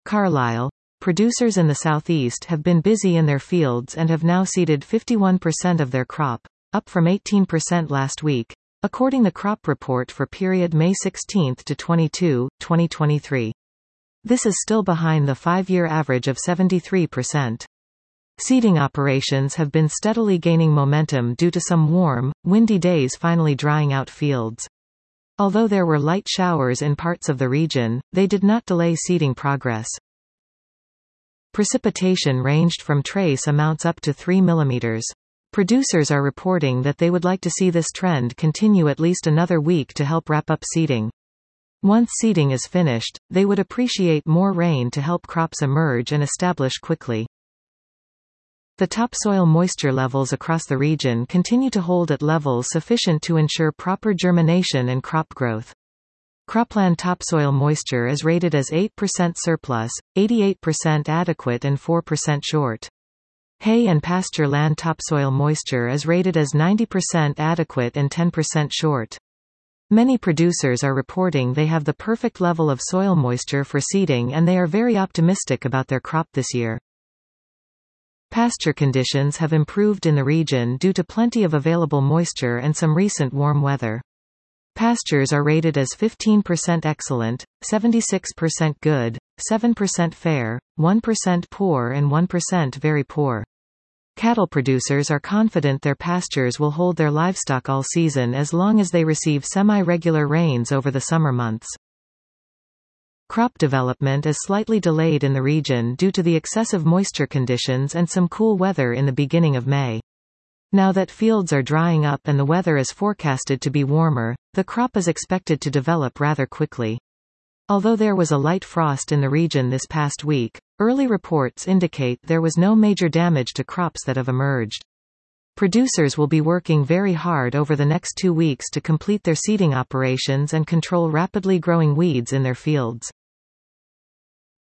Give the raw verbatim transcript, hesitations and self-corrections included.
Carlisle. Producers in the southeast have been busy in their fields and have now seeded fifty-one percent of their crop, up from eighteen percent last week, according to the crop report for period May sixteenth to twenty-second, twenty twenty-three. This is still behind the five-year average of seventy-three percent. Seeding operations have been steadily gaining momentum due to some warm, windy days finally drying out fields. Although there were light showers in parts of the region, they did not delay seeding progress. Precipitation ranged from trace amounts up to three millimeters. Producers are reporting that they would like to see this trend continue at least another week to help wrap up seeding. Once seeding is finished, they would appreciate more rain to help crops emerge and establish quickly. The topsoil moisture levels across the region continue to hold at levels sufficient to ensure proper germination and crop growth. Cropland topsoil moisture is rated as eight percent surplus, eighty-eight percent adequate and four percent short. Hay and pasture land topsoil moisture is rated as ninety percent adequate and ten percent short. Many producers are reporting they have the perfect level of soil moisture for seeding and they are very optimistic about their crop this year. Pasture conditions have improved in the region due to plenty of available moisture and some recent warm weather. Pastures are rated as fifteen percent excellent, seventy-six percent good, seven percent fair, one percent poor and one percent very poor. Cattle producers are confident their pastures will hold their livestock all season as long as they receive semi-regular rains over the summer months. Crop development is slightly delayed in the region due to the excessive moisture conditions and some cool weather in the beginning of May. Now that fields are drying up and the weather is forecasted to be warmer, the crop is expected to develop rather quickly. Although there was a light frost in the region this past week, early reports indicate there was no major damage to crops that have emerged. Producers will be working very hard over the next two weeks to complete their seeding operations and control rapidly growing weeds in their fields.